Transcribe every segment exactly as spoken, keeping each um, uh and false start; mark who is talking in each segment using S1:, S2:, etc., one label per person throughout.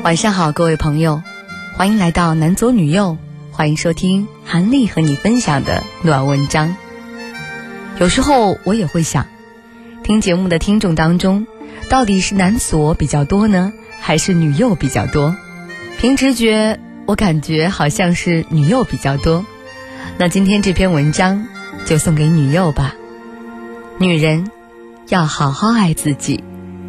S1: 晚上好，各位朋友，欢迎来到男左女右，欢迎收听韩丽和你分享的暖文章。有时候我也会想，听节目的听众当中，到底是男左比较多呢，还是女右比较多？凭直觉，我感觉好像是女右比较多。那今天这篇文章就送给女右吧。女人要好好爱自己。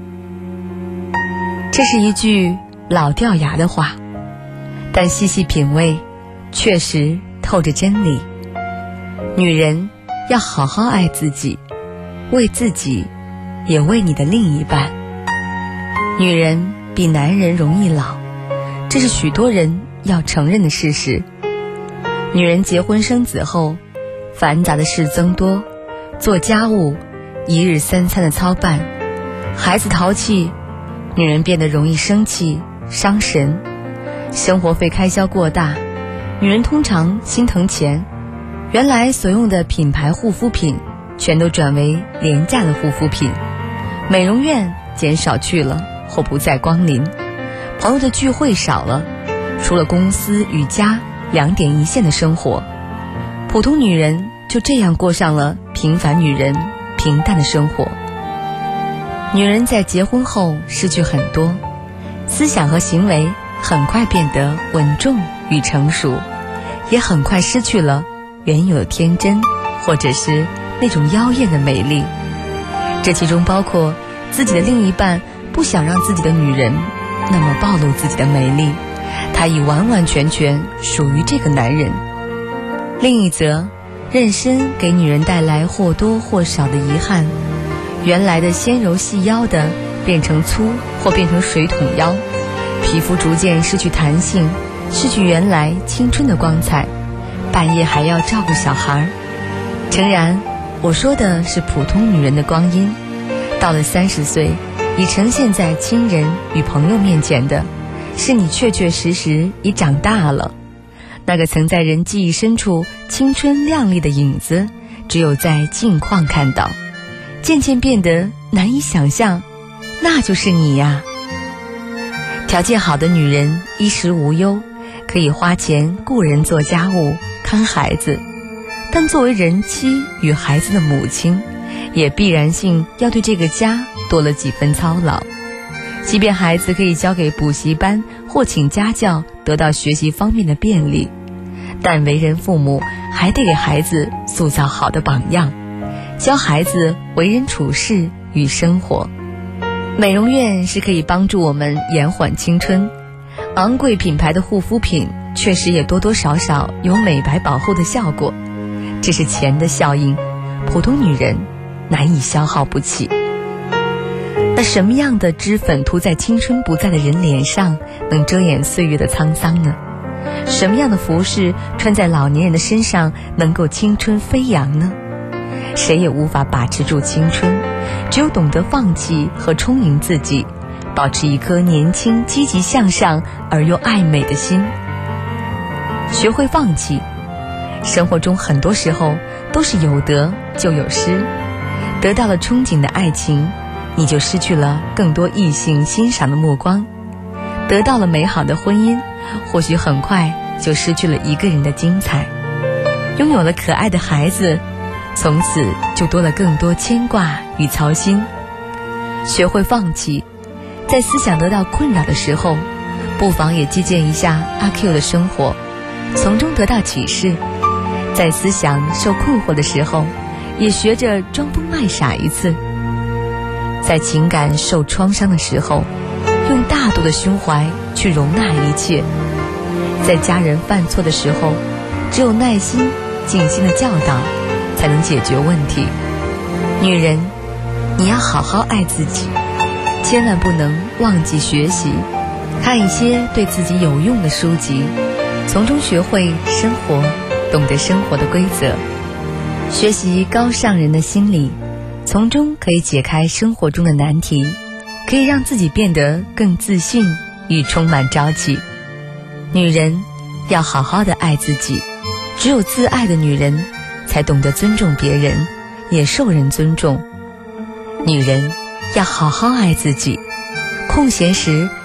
S1: 这是一句老掉牙的话，但细细品味，确实透着真理。女人要好好爱自己，为自己，也为你的另一半。女人比男人容易老，这是许多人要承认的事实。女人结婚生子后，繁杂的事增多，做家务，一日三餐的操办，孩子淘气，女人变得容易生气伤神，生活费开销过大，女人通常心疼钱，原来所用的品牌护肤品全都转为廉价的护肤品，美容院减少去了或不再光临，朋友的聚会少了，除了公司与家两点一线的生活，普通女人就这样过上了平凡女人平淡的生活。女人在结婚后失去很多，思想和行为很快变得稳重与成熟，也很快失去了原有的天真，或者是那种妖艳的美丽。这其中包括自己的另一半不想让自己的女人那么暴露自己的美丽，她已完完全全属于这个男人。另一则，妊娠给女人带来或多或少的遗憾，原来的纤柔细腰的变成粗或变成水桶腰，皮肤逐渐失去弹性，失去原来青春的光彩，半夜还要照顾小孩。诚然，我说的是普通女人的光阴，到了三十岁，已呈现在亲人与朋友面前的，是你确确实实已长大了。那个曾在人记忆深处青春亮丽的影子，只有在近况看到，渐渐变得难以想象，那就是你呀。条件好的女人衣食无忧，可以花钱雇人做家务看孩子，但作为人妻与孩子的母亲，也必然性要对这个家多了几分操劳。即便孩子可以交给补习班或请家教，得到学习方面的便利，但为人父母还得给孩子塑造好的榜样，教孩子为人处事与生活。美容院是可以帮助我们延缓青春，昂贵品牌的护肤品确实也多多少少有美白保护的效果，这是钱的效应，普通女人难以消耗不起。那什么样的脂粉涂在青春不在的人脸上，能遮掩岁月的沧桑呢？什么样的服饰穿在老年人的身上，能够青春飞扬呢？谁也无法把持住青春，只有懂得放弃和充盈自己，保持一颗年轻积极向上而又爱美的心。学会放弃，生活中很多时候都是有得就有失，得到了憧憬的爱情，你就失去了更多异性欣赏的目光；得到了美好的婚姻，或许很快就失去了一个人的精彩；拥有了可爱的孩子，从此就多了更多牵挂与操心。学会放弃，在思想得到困扰的时候，不妨也借鉴一下阿 Q 的生活，从中得到启示；在思想受困惑的时候，也学着装疯卖傻一次；在情感受创伤的时候，用大度的胸怀去容纳一切；在家人犯错的时候，只有耐心静心的教导，才能解决问题。女人，你要好好爱自己，千万不能忘记学习，看一些对自己有用的书籍，从中学会生活，懂得生活的规则，学习高尚人的心理，从中可以解开生活中的难题，可以让自己变得更自信与充满朝气。女人要好好的爱自己，只有自爱的女人才懂得尊重别人，也受人尊重。女人要好好爱自己，空闲时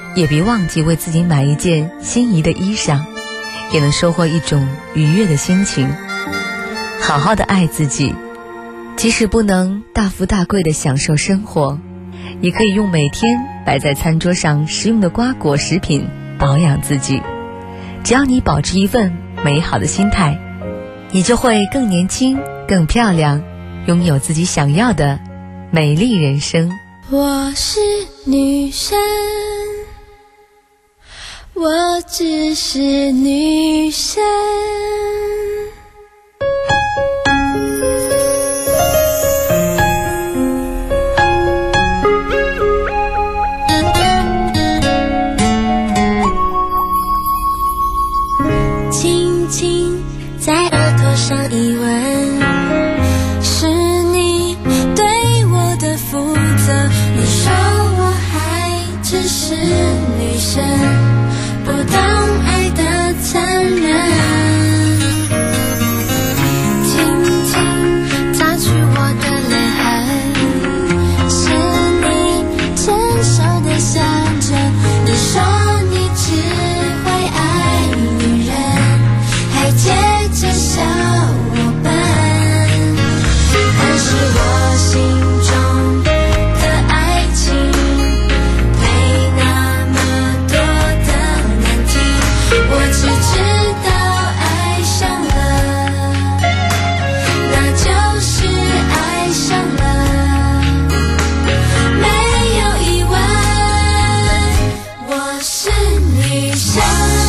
S1: 也别忘记为自己买一件心仪的衣裳，也能收获一种愉悦的心情。好好的爱自己，即使不能大富大贵的享受生活，也可以用每天摆在餐桌上食用的瓜果食品保养自己。只要你保持一份美好的心态，你就会更年轻更漂亮，拥有自己想要的美丽人生。
S2: 我是女生，我只是女生。轻轻在额头上一吻，是你对我的负责。你说我还只是女生，不懂爱的残忍。轻轻擦去我的泪痕，是你成熟的象征。你说你只会爱女人，还接着笑我笨，但是我心中的爱情没那么多的难题，我只知道爱上了，那就是爱上了，没有疑问，我是女生。